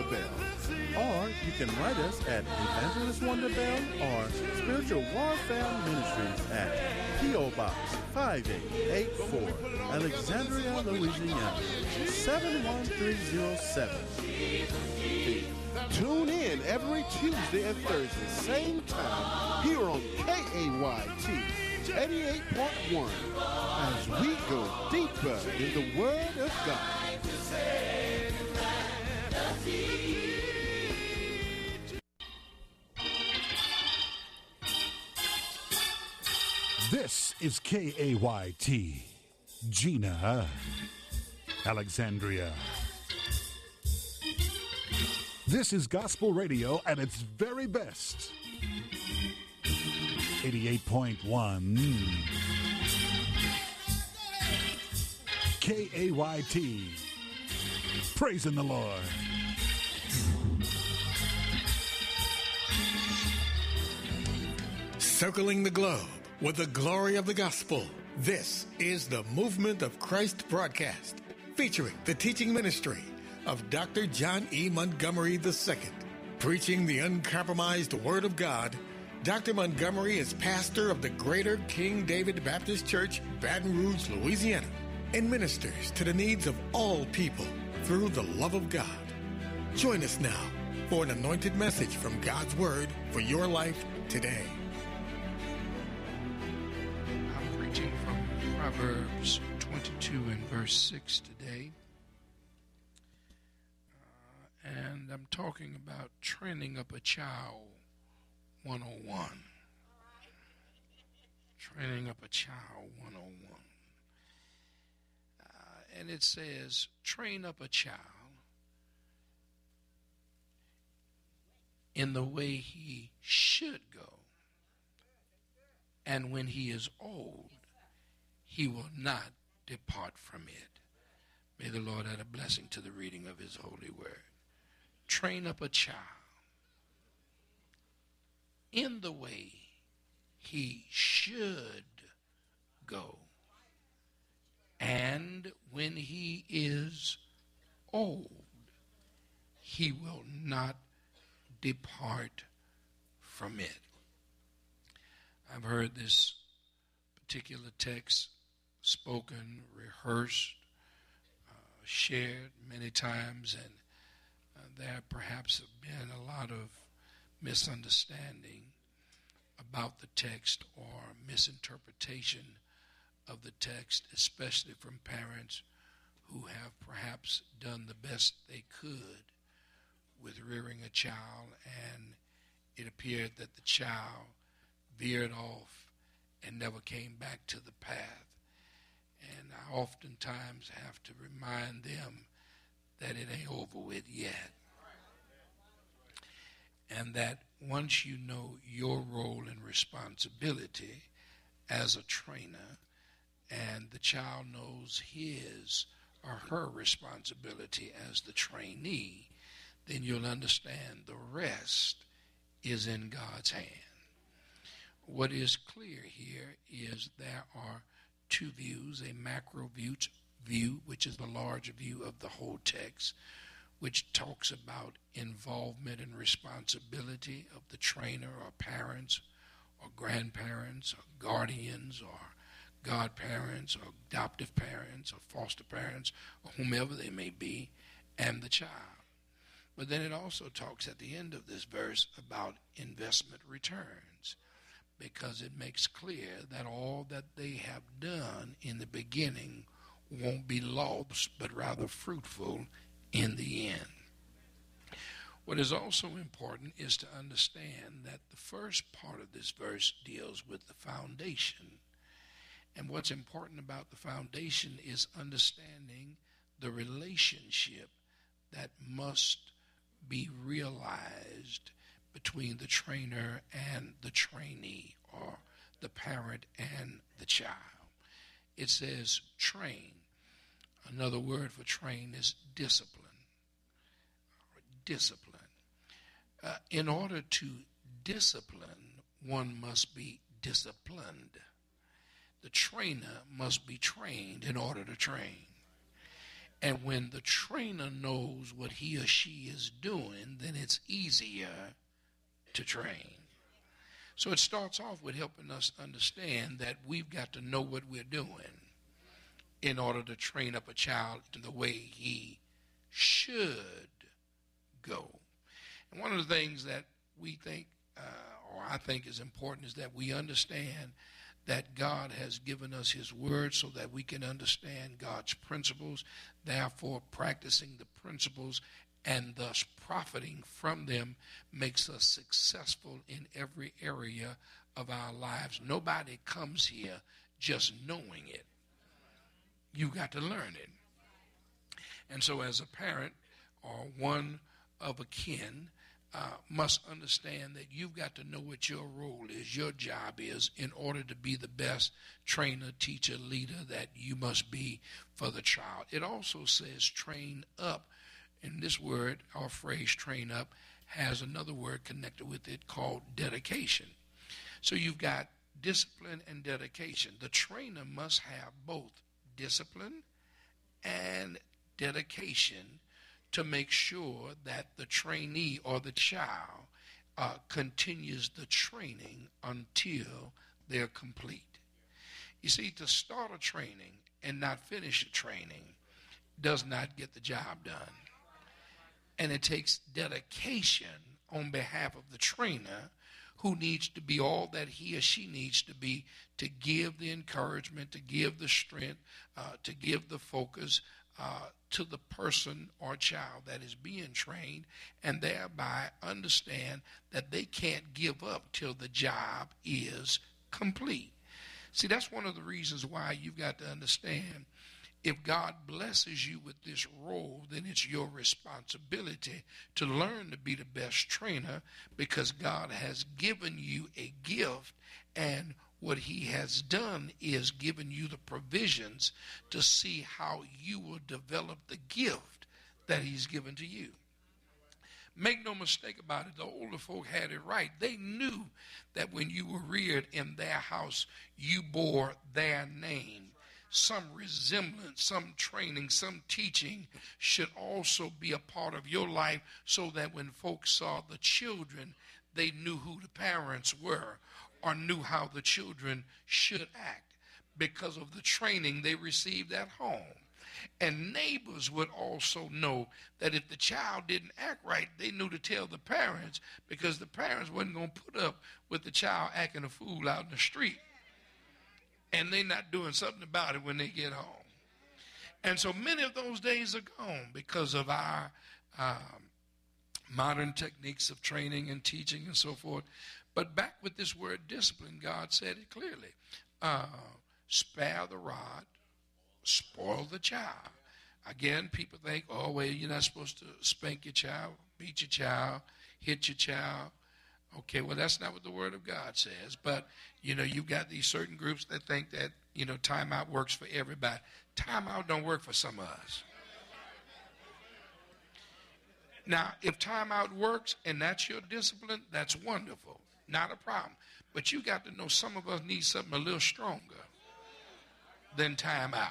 Bell. Or you can write us at Evangelist Wonder Bell or Spiritual Warfare Ministries at P.O. Box 5884, Alexandria, Louisiana 71307. Tune in every Tuesday and Thursday, same time, here on KAYT 88.1, as we go deeper in the Word of God. This is KAYT, Gina, Alexandria. This is gospel radio at its very best. 88.1 KAYT. Praising the Lord. Circling the globe with the glory of the gospel. This is the Movement of Christ broadcast, featuring the teaching ministry of Dr. John E. Montgomery II. Preaching the uncompromised Word of God, Dr. Montgomery is pastor of the Greater King David Baptist Church, Baton Rouge, Louisiana, and ministers to the needs of all people through the love of God. Join us now for an anointed message from God's Word for your life today. I'm preaching from Proverbs 22 and verse 6 today. And I'm talking about training up a child 101. Training up a child 101. And it says, train up a child in the way he should go. And when he is old, he will not depart from it. May the Lord add a blessing to the reading of his holy word. Train up a child in the way he should go. And when he is old, he will not depart from it. I've heard this particular text spoken, rehearsed, shared many times, and there perhaps have been a lot of misunderstanding about the text or misinterpretation of the text, especially from parents who have perhaps done the best they could with rearing a child, and it appeared that the child veered off and never came back to the path. And I oftentimes have to remind them that it ain't over with yet. And that once you know your role and responsibility as a trainer, and the child knows his or her responsibility as the trainee, then you'll understand the rest is in God's hand. What is clear here is there are two views, a macro view, which is the larger view of the whole text, which talks about involvement and responsibility of the trainer or parents or grandparents or guardians or godparents or adoptive parents or foster parents or whomever they may be, and the child. But then it also talks at the end of this verse about investment returns, because it makes clear that all that they have done in the beginning won't be lost, but rather fruitful in the end. What is also important is to understand that the first part of this verse deals with the foundation. And what's important about the foundation is understanding the relationship that must be realized between the trainer and the trainee, or the parent and the child. It says train. Another word for train is discipline. Discipline. In order to discipline, one must be disciplined. The trainer must be trained in order to train. And when the trainer knows what he or she is doing, then it's easier to train. So it starts off with helping us understand that we've got to know what we're doing in order to train up a child in the way he should go. And one of the things that we think, or I think is important, is that we understand that God has given us his word so that we can understand God's principles, therefore practicing the principles and thus profiting from them makes us successful in every area of our lives. Nobody comes here just knowing it. You got to learn it. And so as a parent or one of a kin must understand that you've got to know what your role is, your job is, in order to be the best trainer, teacher, leader that you must be for the child. It also says train up. And this word or phrase, train up, has another word connected with it called dedication. So you've got discipline and dedication. The trainer must have both discipline and dedication to make sure that the trainee or the child continues the training until they're complete. You see, to start a training and not finish a training does not get the job done. And it takes dedication on behalf of the trainer, who needs to be all that he or she needs to be, to give the encouragement, to give the strength, to give the focus to the person or child that is being trained, and thereby understand that they can't give up till the job is complete. See, that's one of the reasons why you've got to understand, if God blesses you with this role, then it's your responsibility to learn to be the best trainer, because God has given you a gift, and what he has done is given you the provisions to see how you will develop the gift that he's given to you. Make no mistake about it, the older folk had it right. They knew that when you were reared in their house, you bore their name. Some resemblance, some training, some teaching should also be a part of your life, so that when folks saw the children, they knew who the parents were, or knew how the children should act because of the training they received at home. And neighbors would also know that if the child didn't act right, they knew to tell the parents, because the parents wasn't going to put up with the child acting a fool out in the street, and they're not doing something about it when they get home. And so many of those days are gone because of our modern techniques of training and teaching and so forth. But back with this word discipline, God said it clearly. Spare the rod, spoil the child. Again, people think, oh, well, you're not supposed to spank your child, beat your child, hit your child. Okay, well, that's not what the Word of God says. But, you've got these certain groups that think that, timeout works for everybody. Timeout don't work for some of us. Now, if timeout works and that's your discipline, that's wonderful. Not a problem. But you got to know some of us need something a little stronger than timeout.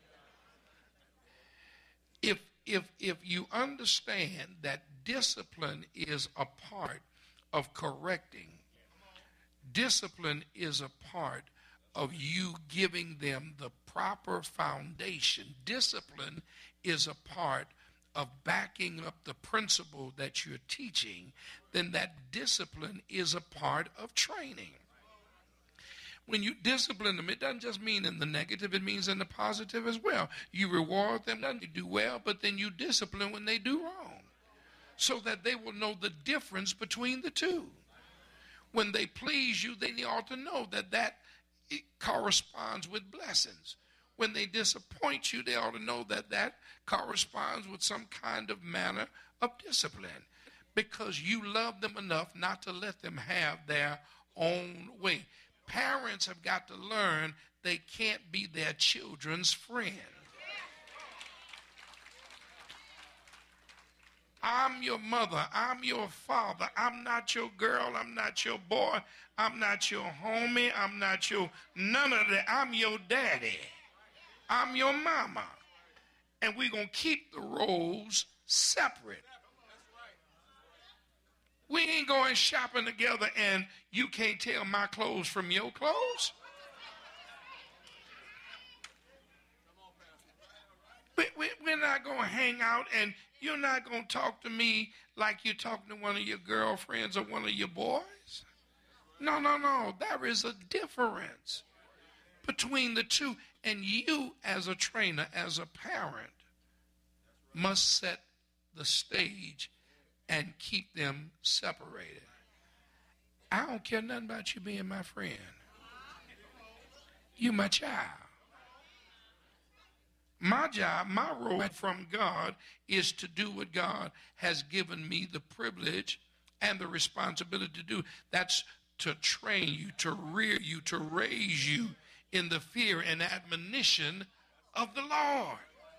If you understand that discipline is a part of correcting, discipline is a part of you giving them the proper foundation. Discipline is a part of backing up the principle that you're teaching. Then that discipline is a part of training. When you discipline them, it doesn't just mean in the negative, it means in the positive as well. You reward them when they do well, but then you discipline when they do wrong, so that they will know the difference between the two. When they please you, then you ought to know that it corresponds with blessings. When they disappoint you, they ought to know that corresponds with some kind of manner of discipline, because you love them enough not to let them have their own way. Parents have got to learn they can't be their children's friend. I'm your mother. I'm your father. I'm not your girl. I'm not your boy. I'm not your homie. I'm not your none of that. I'm your daddy. I'm your mama. and we're going to keep the roles separate. We ain't going shopping together and you can't tell my clothes from your clothes. We're not going to hang out and you're not going to talk to me like you're talking to one of your girlfriends or one of your boys. No. There is a difference between the two. And you as a trainer, as a parent, must set the stage and keep them separated. I don't care nothing about you being my friend. You my child. My job, my role from God is to do what God has given me the privilege and the responsibility to do. That's to train you, to rear you, to raise you in the fear and admonition of the Lord.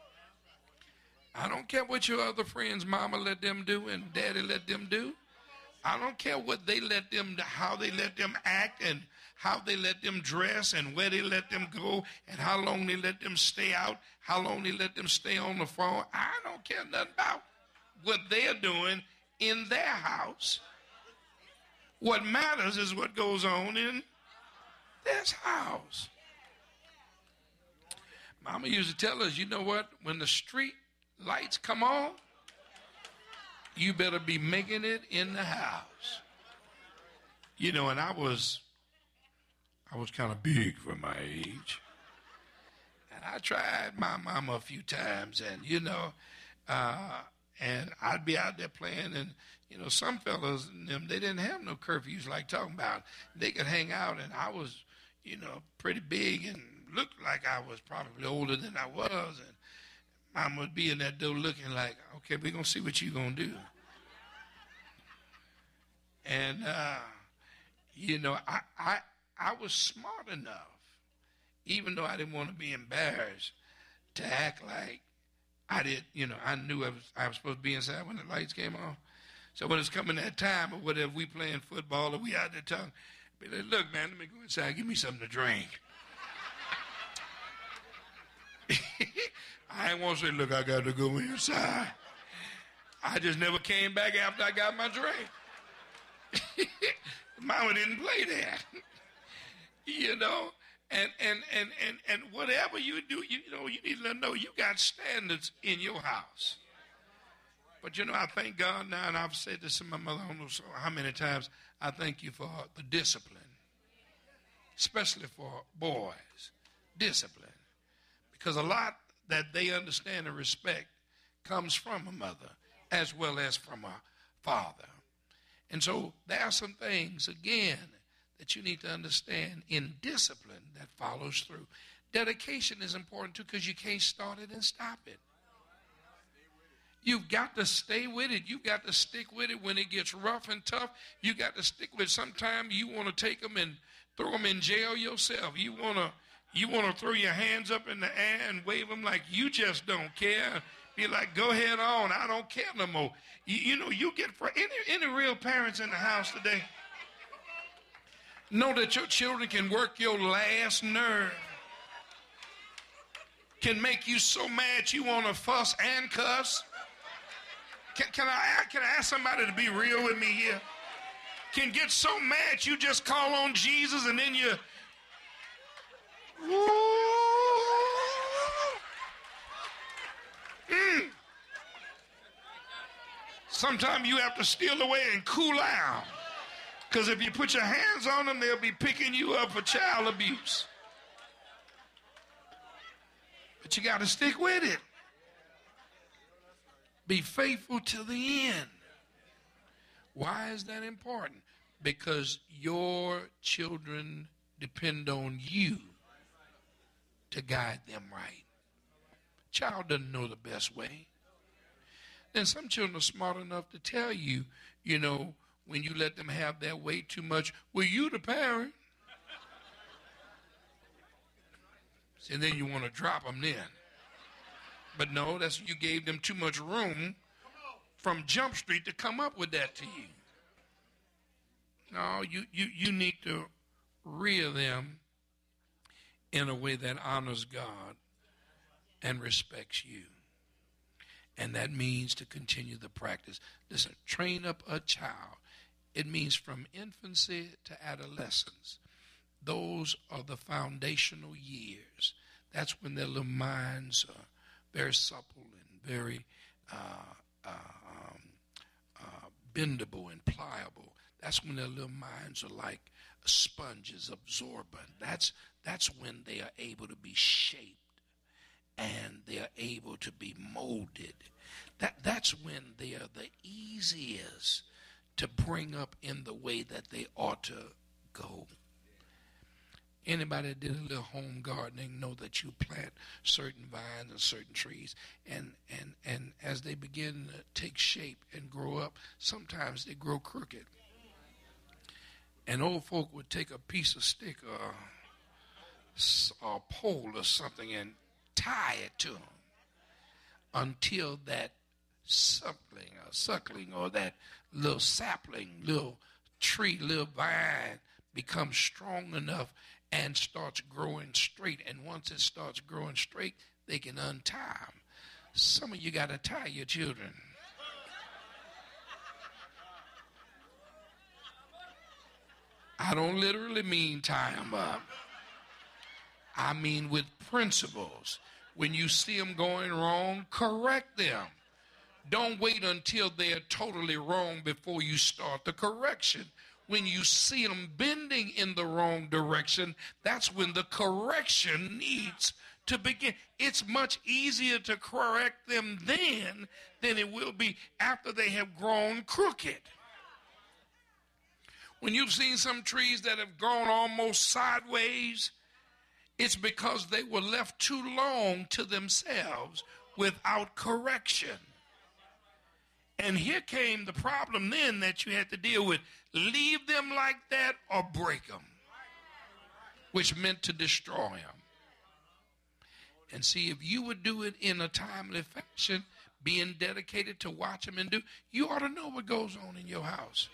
I don't care what your other friends, mama let them do and daddy let them do. I don't care what they let them, how they let them act and how they let them dress and where they let them go and how long they let them stay out, how long they let them stay on the phone. I don't care nothing about what they're doing in their house. What matters is what goes on in this house. Mama used to tell us, you know what? When the street lights come on, you better be making it in the house. You know, and I was kind of big for my age. And I tried my mama a few times and, you know, and I'd be out there playing and, you know, some fellas, they didn't have no curfews like talking about. They could hang out and I was, you know, pretty big and looked like I was probably older than I was. And Mama would be in that door looking like, okay, we're going to see what you're going to do. And, you know, I was smart enough, even though I didn't want to be embarrassed, to act like I did, you know, I knew I was supposed to be inside when the lights came on. So when it's coming that time or whatever, we playing football or we out there talking, be like, look, man, let me go inside, give me something to drink. I ain't want to say, look, I got to go inside. I just never came back after I got my drink. Mama didn't play that. You know, and whatever you do, you know, you need to let them know you got standards in your house. But, you know, I thank God now, and I've said this to my mother, I don't know how many times, I thank you for the discipline, especially for boys, discipline. Because a lot that they understand and respect comes from a mother as well as from a father. And so there are some things, again, that you need to understand in discipline that follows through. Dedication is important, too, because you can't start it and stop it. You've got to stay with it. You've got to stick with it when it gets rough and tough. You got to stick with it. Sometimes you want to take them and throw them in jail yourself. You want to throw your hands up in the air and wave them like you just don't care. Be like, go ahead on. I don't care no more. You know, you get for any real parents in the house today. Know that your children can work your last nerve. Can make you so mad you want to fuss and cuss. Can I ask somebody to be real with me here? Can get so mad you just call on Jesus and then you... Sometimes you have to steal away and cool out. Because if you put your hands on them, they'll be picking you up for child abuse. But you got to stick with it. Be faithful to the end. Why is that important? Because your children depend on you to guide them right. Child doesn't know the best way. Then some children are smart enough to tell you, you know, when you let them have their way too much, well, you the parent. And then you want to drop them then. But no, that's you gave them too much room from Jump Street to come up with that to you. No, you need to rear them in a way that honors God and respects you. And that means to continue the practice. Listen, train up a child. It means from infancy to adolescence. Those are the foundational years. That's when their little minds are very supple and very bendable and pliable. That's when their little minds are like sponges, absorbent. That's when they are able to be shaped and they are able to be molded. That's when they are the easiest to bring up in the way that they ought to go. Anybody that did a little home gardening know that you plant certain vines and certain trees, and as they begin to take shape and grow up, sometimes they grow crooked. And old folk would take a piece of stick or a pole or something and tie it to them until that suckling or that little sapling, little tree, little vine becomes strong enough and starts growing straight. And once it starts growing straight, they can untie them. Some of you got to tie your children. I don't literally mean tie them up. I mean with principles. When you see them going wrong, correct them. Don't wait until they're totally wrong before you start the correction. When you see them bending in the wrong direction, that's when the correction needs to begin. It's much easier to correct them then than it will be after they have grown crooked. When you've seen some trees that have grown almost sideways, it's because they were left too long to themselves without correction. And here came the problem then that you had to deal with. Leave them like that or break them, which meant to destroy them. And see, if you would do it in a timely fashion, being dedicated to watch them and do, you ought to know what goes on in your house.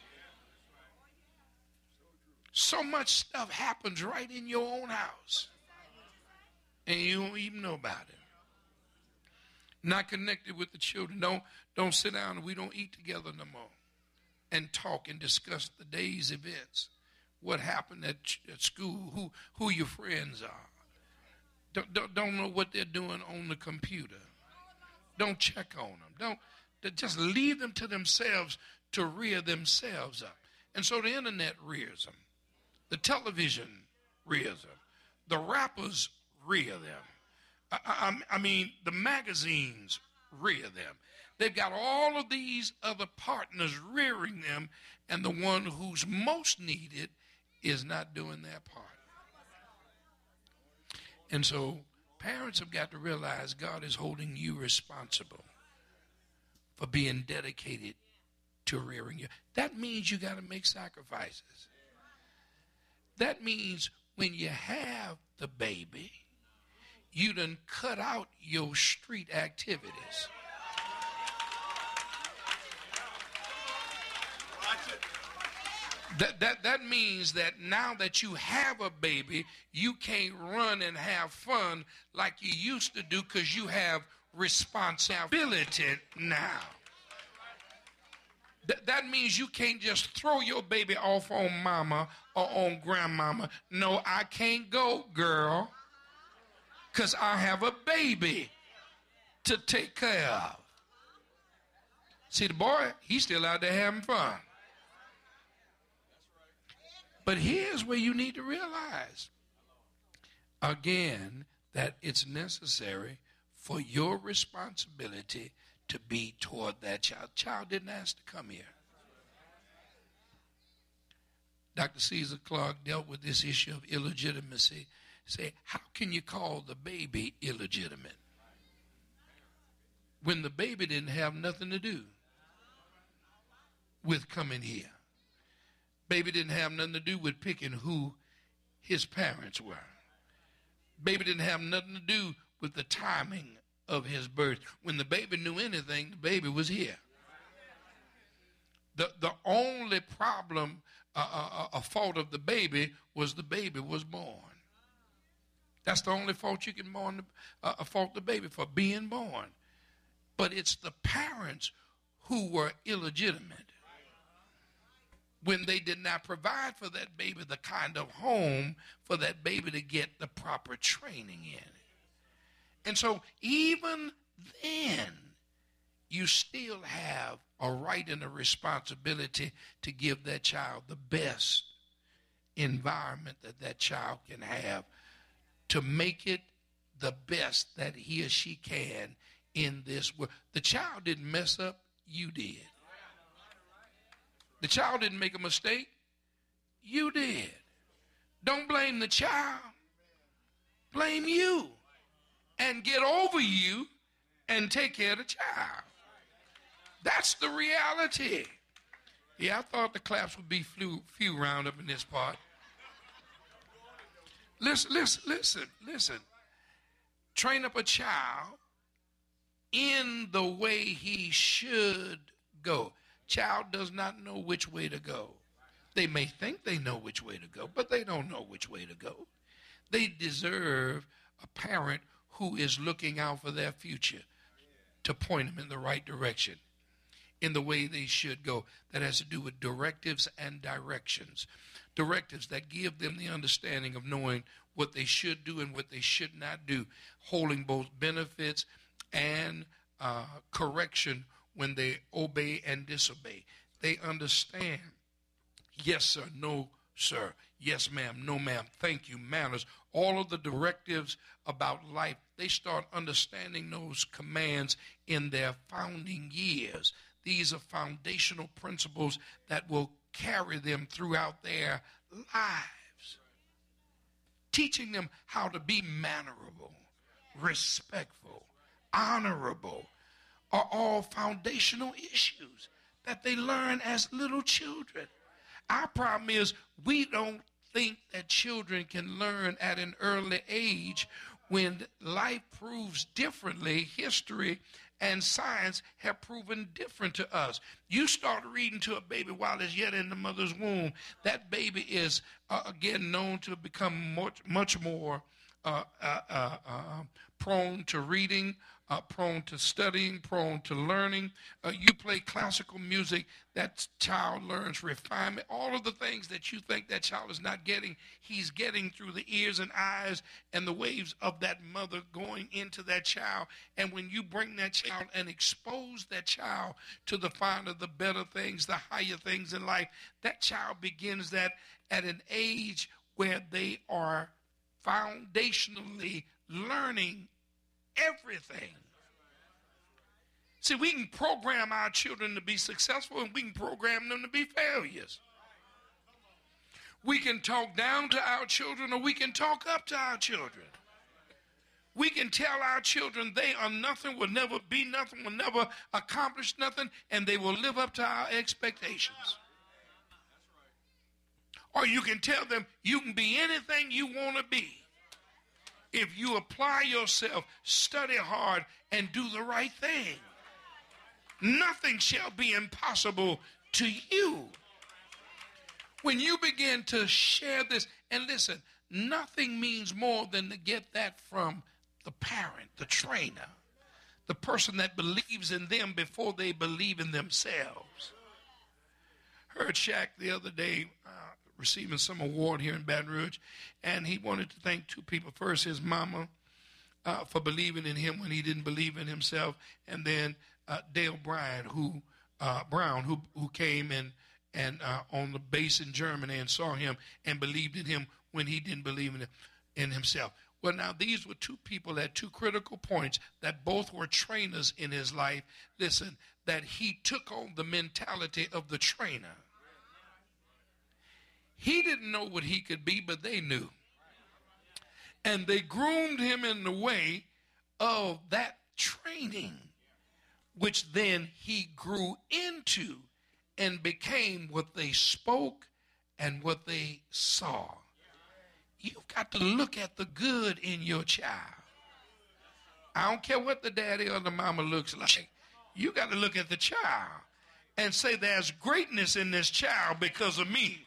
So much stuff happens right in your own house, and you don't even know about it. Not connected with the children. Don't sit down and we don't eat together no more and talk and discuss the day's events. What happened at school, who your friends are. Don't know what they're doing on the computer. Don't check on them. Just leave them to themselves to rear themselves up. And so the internet rears them. The television rears them. The rappers rear them. I mean, the magazines rear them. They've got all of these other partners rearing them, and the one who's most needed is not doing their part. And so parents have got to realize God is holding you responsible for being dedicated to rearing you. That means you got to make sacrifices. That means when you have the baby, you done cut out your street activities. That means that now that you have a baby, you can't run and have fun like you used to do because you have responsibility now. That means you can't just throw your baby off on mama or on grandmama. No, I can't go, girl, because I have a baby to take care of. See, the boy, he's still out there having fun. But here's where you need to realize, again, that it's necessary for your responsibility to be toward that child. Child didn't ask to come here. Dr. Caesar Clark dealt with this issue of illegitimacy. Say, how can you call the baby illegitimate when the baby didn't have nothing to do with coming here? Baby didn't have nothing to do with picking who his parents were. Baby didn't have nothing to do with the timing of his birth. When the baby knew anything, the baby was here. The only problem, a fault of the baby was born. That's the only fault you can fault the baby for, being born. but it's the parents who were illegitimate when they did not provide for that baby the kind of home for that baby to get the proper training in. And so even then, you still have a right and a responsibility to give that child the best environment that that child can have, to make it the best that he or she can in this world. The child didn't mess up, you did. The child didn't make a mistake, you did. Don't blame the child, blame you, and get over you and take care of the child. That's the reality. Yeah, I thought the claps would be few round up in this part. Listen. Train up a child in the way he should go. Child does not know which way to go. They may think they know which way to go, but they don't know which way to go. They deserve a parent who is looking out for their future to point them in the right direction, in the way they should go. That has to do with directives and directions. Directives that give them the understanding of knowing what they should do and what they should not do, holding both benefits and correction when they obey and disobey. They understand, yes, sir, no, sir, yes, ma'am, no, ma'am, thank you, manners, all of the directives about life. They start understanding those commands in their founding years. These are foundational principles that will carry them throughout their lives. Teaching them how to be mannerable, respectful, honorable are all foundational issues that they learn as little children. Our problem is we don't think that children can learn at an early age when life proves differently. History and science have proven different to us. You start reading to a baby while it's yet in the mother's womb, that baby is again known to become much more prone to reading, prone to studying, prone to learning. You play classical music, that child learns refinement. All of the things that you think that child is not getting, he's getting through the ears and eyes and the waves of that mother going into that child. And when you bring that child and expose that child to the finer, the better things, the higher things in life, that child begins that at an age where they are foundationally learning everything. See, we can program our children to be successful and we can program them to be failures. We can talk down to our children or we can talk up to our children. We can tell our children they are nothing, will never be nothing, will never accomplish nothing, and they will live up to our expectations. Or you can tell them you can be anything you want to be if you apply yourself, study hard, and do the right thing. Nothing shall be impossible to you. When you begin to share this, and listen, nothing means more than to get that from the parent, the trainer, the person that believes in them before they believe in themselves. Heard Shaq the other day receiving some award here in Baton Rouge, and he wanted to thank two people. First, his mama for believing in him when he didn't believe in himself, and then Dale Brown, who came and on the base in Germany and saw him and believed in him when he didn't believe in himself. Well, now these were two people at two critical points that both were trainers in his life. Listen, that he took on the mentality of the trainer. He didn't know what he could be, but they knew. And they groomed him in the way of that training, which then he grew into and became what they spoke and what they saw. You've got to look at the good in your child. I don't care what the daddy or the mama looks like. You got to look at the child and say there's greatness in this child because of me.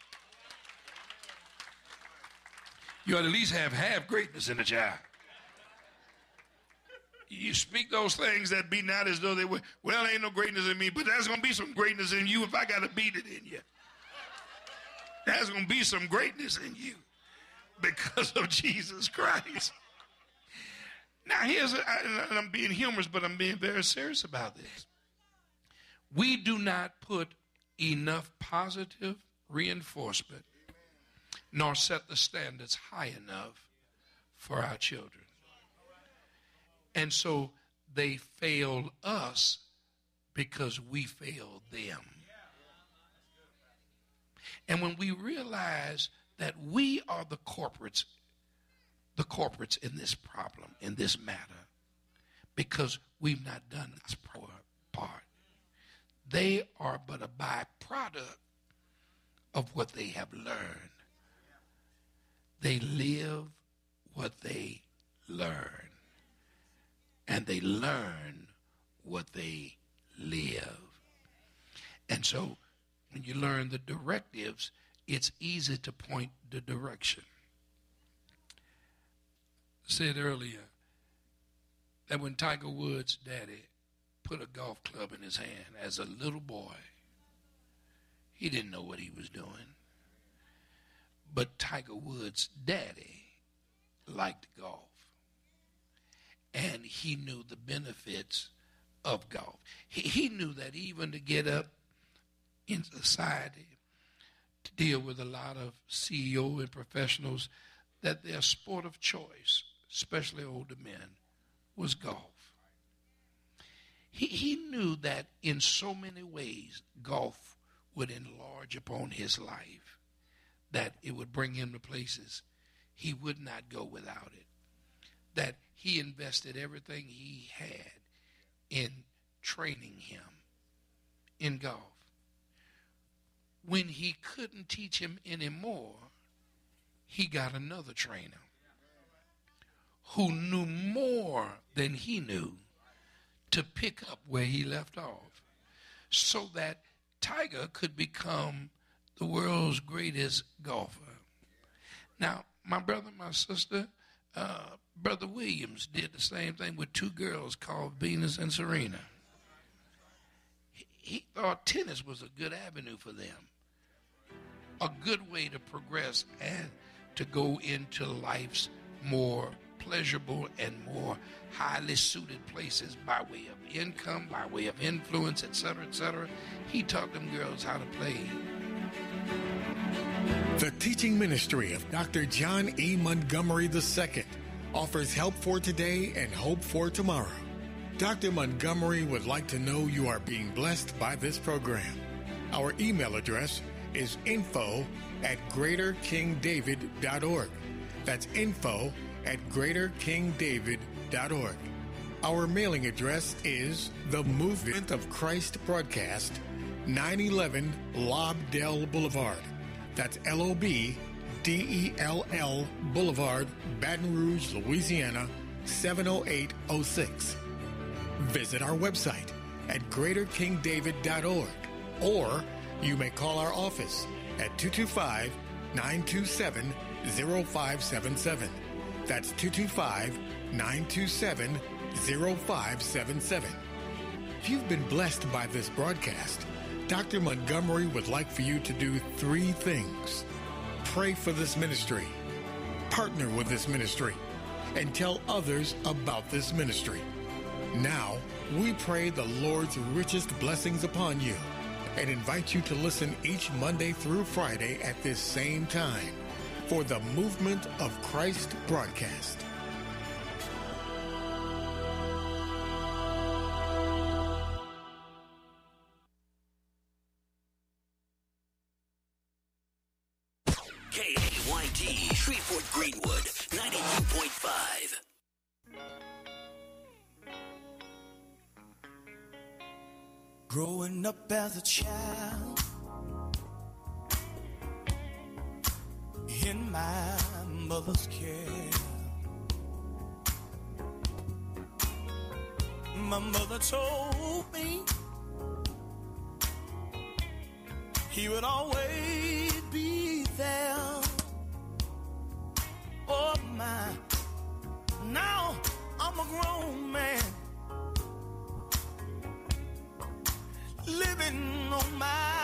You ought to at least have greatness in the child. you speak those things that be not as though they were. Well, ain't no greatness in me, but there's going to be some greatness in you if I got to beat it in you. There's going to be some greatness in you because of Jesus Christ. Now, I'm being humorous, but I'm being very serious about this. We do not put enough positive reinforcement nor set the standards high enough for our children. And so they failed us because we failed them. And when we realize that we are the corporates in this problem, in this matter, because we've not done this part, they are but a byproduct of what they have learned. They live what they learn, and they learn what they live. And so when you learn the directives, it's easy to point the direction. I said earlier that when Tiger Woods' daddy put a golf club in his hand as a little boy, he didn't know what he was doing. But Tiger Woods' daddy liked golf, and he knew the benefits of golf. He knew that even to get up in society, to deal with a lot of CEO and professionals, that their sport of choice, especially older men, was golf. He knew that in so many ways golf would enlarge upon his life, that it would bring him to places he would not go without it, that he invested everything he had in training him in golf. When he couldn't teach him anymore, he got another trainer who knew more than he knew to pick up where he left off, so that Tiger could become the world's greatest golfer. Now, my brother, my sister, Brother Williams did the same thing with two girls called Venus and Serena. He thought tennis was a good avenue for them, a good way to progress and to go into life's more pleasurable and more highly suited places by way of income, by way of influence, etc., etc. He taught them girls how to play. The teaching ministry of Dr. John E. Montgomery II offers help for today and hope for tomorrow. Dr. Montgomery would like to know you are being blessed by this program. Our email address is info@greaterkingdavid.org. That's info@greaterkingdavid.org. Our mailing address is The Movement of Christ Broadcast, 911 Lobdell Boulevard. That's LOBDELL Boulevard, Baton Rouge, Louisiana, 70806. Visit our website at greaterkingdavid.org, or you may call our office at 225-927-0577. That's 225-927-0577. If you've been blessed by this broadcast, Dr. Montgomery would like for you to do 3 things. Pray for this ministry, partner with this ministry, and tell others about this ministry. Now, we pray the Lord's richest blessings upon you and invite you to listen each Monday through Friday at this same time for the Movement of Christ broadcast. KAYT, Shreveport Greenwood, 92.5. Growing up as a child in my mother's care, my mother told me he would always be there. Oh my, now I'm a grown man living on my